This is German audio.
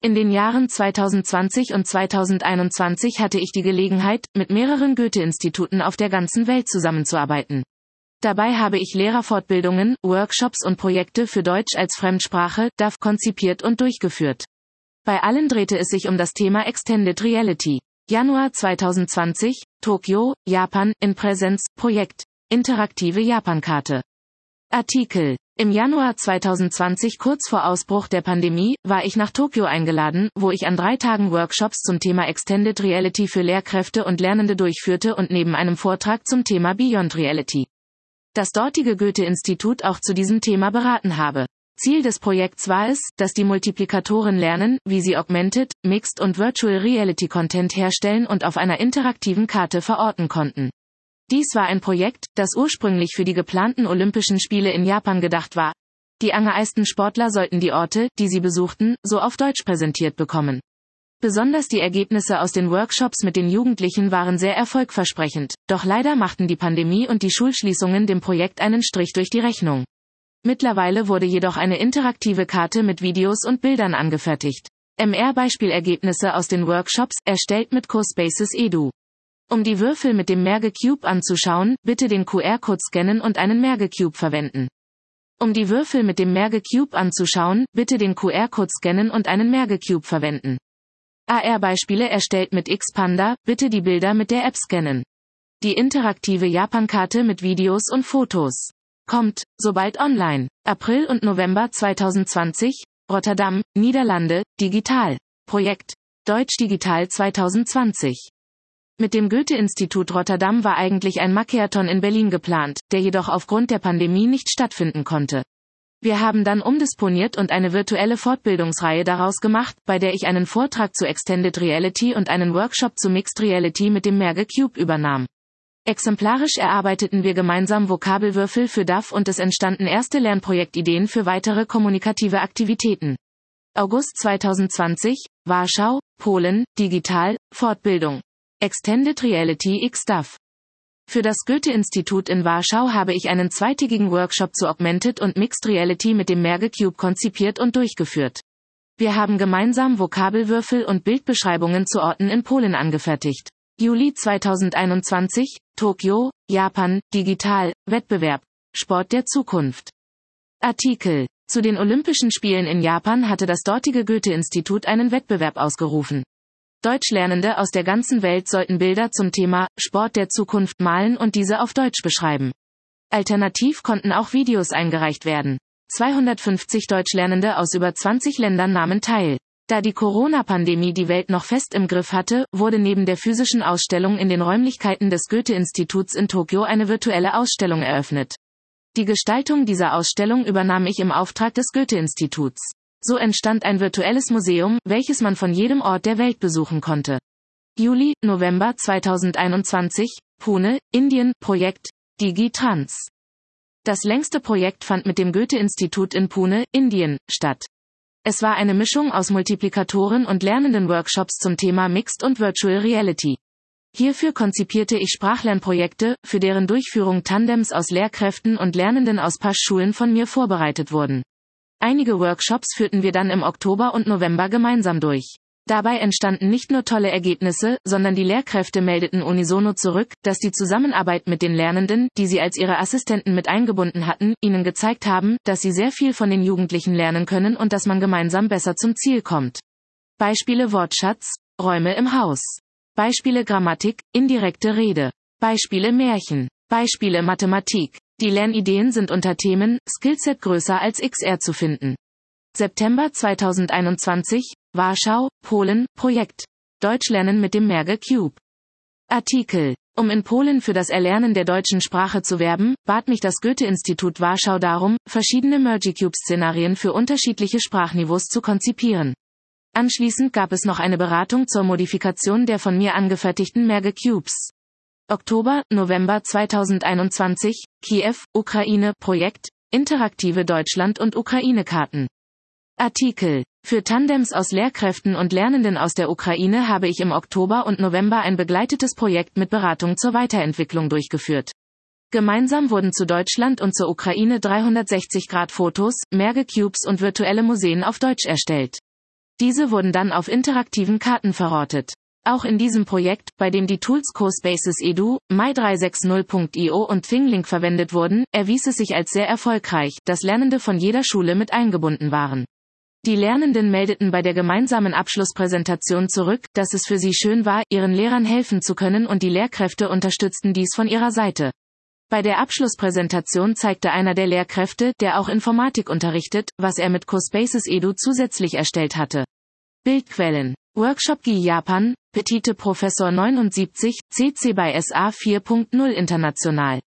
In den Jahren 2020 und 2021 hatte ich die Gelegenheit, mit mehreren Goethe-Instituten auf der ganzen Welt zusammenzuarbeiten. Dabei habe ich Lehrerfortbildungen, Workshops und Projekte für Deutsch als Fremdsprache, DAF, konzipiert und durchgeführt. Bei allen drehte es sich um das Thema Extended Reality. Januar 2020, Tokio, Japan, in Präsenz, Projekt, interaktive Japankarte. Artikel. Im Januar 2020, kurz vor Ausbruch der Pandemie, war ich nach Tokio eingeladen, wo ich an 3 Tagen Workshops zum Thema Extended Reality für Lehrkräfte und Lernende durchführte und neben einem Vortrag zum Thema Beyond Reality das dortige Goethe-Institut auch zu diesem Thema beraten habe. Ziel des Projekts war es, dass die Multiplikatoren lernen, wie sie Augmented, Mixed und Virtual Reality Content herstellen und auf einer interaktiven Karte verorten konnten. Dies war ein Projekt, das ursprünglich für die geplanten Olympischen Spiele in Japan gedacht war. Die angeeisten Sportler sollten die Orte, die sie besuchten, so auf Deutsch präsentiert bekommen. Besonders die Ergebnisse aus den Workshops mit den Jugendlichen waren sehr erfolgversprechend, doch leider machten die Pandemie und die Schulschließungen dem Projekt einen Strich durch die Rechnung. Mittlerweile wurde jedoch eine interaktive Karte mit Videos und Bildern angefertigt. MR-Beispielergebnisse aus den Workshops, erstellt mit CoSpaces Edu. Um die Würfel mit dem Merge-Cube anzuschauen, bitte den QR-Code scannen und einen Merge-Cube verwenden. Um die Würfel mit dem Merge-Cube anzuschauen, bitte den QR-Code scannen und einen Merge-Cube verwenden. AR-Beispiele erstellt mit Xpanda, bitte die Bilder mit der App scannen. Die interaktive Japankarte mit Videos und Fotos. Kommt, sobald online. April und November 2020, Rotterdam, Niederlande, digital. Projekt, Deutsch Digital 2020. Mit dem Goethe-Institut Rotterdam war eigentlich ein Makeathon in Berlin geplant, der jedoch aufgrund der Pandemie nicht stattfinden konnte. Wir haben dann umdisponiert und eine virtuelle Fortbildungsreihe daraus gemacht, bei der ich einen Vortrag zu Extended Reality und einen Workshop zu Mixed Reality mit dem Merge-Cube übernahm. Exemplarisch erarbeiteten wir gemeinsam Vokabelwürfel für DAF und es entstanden erste Lernprojektideen für weitere kommunikative Aktivitäten. August 2020, Warschau, Polen, digital, Fortbildung. Extended Reality x DAF. Für das Goethe-Institut in Warschau habe ich einen zweitägigen Workshop zu Augmented und Mixed Reality mit dem Merge-Cube konzipiert und durchgeführt. Wir haben gemeinsam Vokabelwürfel und Bildbeschreibungen zu Orten in Polen angefertigt. Juli 2021, Tokio, Japan, digital, Wettbewerb, Sport der Zukunft. Artikel. Zu den Olympischen Spielen in Japan hatte das dortige Goethe-Institut einen Wettbewerb ausgerufen. Deutschlernende aus der ganzen Welt sollten Bilder zum Thema Sport der Zukunft malen und diese auf Deutsch beschreiben. Alternativ konnten auch Videos eingereicht werden. 250 Deutschlernende aus über 20 Ländern nahmen teil. Da die Corona-Pandemie die Welt noch fest im Griff hatte, wurde neben der physischen Ausstellung in den Räumlichkeiten des Goethe-Instituts in Tokio eine virtuelle Ausstellung eröffnet. Die Gestaltung dieser Ausstellung übernahm ich im Auftrag des Goethe-Instituts. So entstand ein virtuelles Museum, welches man von jedem Ort der Welt besuchen konnte. Juli, November 2021, Pune, Indien, Projekt, DigiTrans. Das längste Projekt fand mit dem Goethe-Institut in Pune, Indien, statt. Es war eine Mischung aus Multiplikatoren und Lernenden-Workshops zum Thema Mixed und Virtual Reality. Hierfür konzipierte ich Sprachlernprojekte, für deren Durchführung Tandems aus Lehrkräften und Lernenden aus Pasch-Schulen von mir vorbereitet wurden. Einige Workshops führten wir dann im Oktober und November gemeinsam durch. Dabei entstanden nicht nur tolle Ergebnisse, sondern die Lehrkräfte meldeten unisono zurück, dass die Zusammenarbeit mit den Lernenden, die sie als ihre Assistenten mit eingebunden hatten, ihnen gezeigt haben, dass sie sehr viel von den Jugendlichen lernen können und dass man gemeinsam besser zum Ziel kommt. Beispiele Wortschatz, Räume im Haus. Beispiele Grammatik, indirekte Rede. Beispiele Märchen. Beispiele Mathematik. Die Lernideen sind unter Themen, Skillset größer als XR zu finden. September 2021, Warschau, Polen, Projekt. Deutsch lernen mit dem Merge-Cube. Artikel. Um in Polen für das Erlernen der deutschen Sprache zu werben, bat mich das Goethe-Institut Warschau darum, verschiedene Merge-Cube-Szenarien für unterschiedliche Sprachniveaus zu konzipieren. Anschließend gab es noch eine Beratung zur Modifikation der von mir angefertigten Merge-Cubes. Oktober, November 2021, Kiew, Ukraine, Projekt, interaktive Deutschland- und Ukraine-Karten. Artikel. Für Tandems aus Lehrkräften und Lernenden aus der Ukraine habe ich im Oktober und November ein begleitetes Projekt mit Beratung zur Weiterentwicklung durchgeführt. Gemeinsam wurden zu Deutschland und zur Ukraine 360-Grad-Fotos, Merge-Cubes und virtuelle Museen auf Deutsch erstellt. Diese wurden dann auf interaktiven Karten verortet. Auch in diesem Projekt, bei dem die Tools CoSpaces Edu, My360.io und ThingLink verwendet wurden, erwies es sich als sehr erfolgreich, dass Lernende von jeder Schule mit eingebunden waren. Die Lernenden meldeten bei der gemeinsamen Abschlusspräsentation zurück, dass es für sie schön war, ihren Lehrern helfen zu können, und die Lehrkräfte unterstützten dies von ihrer Seite. Bei der Abschlusspräsentation zeigte einer der Lehrkräfte, der auch Informatik unterrichtet, was er mit CoSpaces Edu zusätzlich erstellt hatte. Bildquellen: Workshop GI Japan, Petite Professor 79, CC by SA 4.0 International.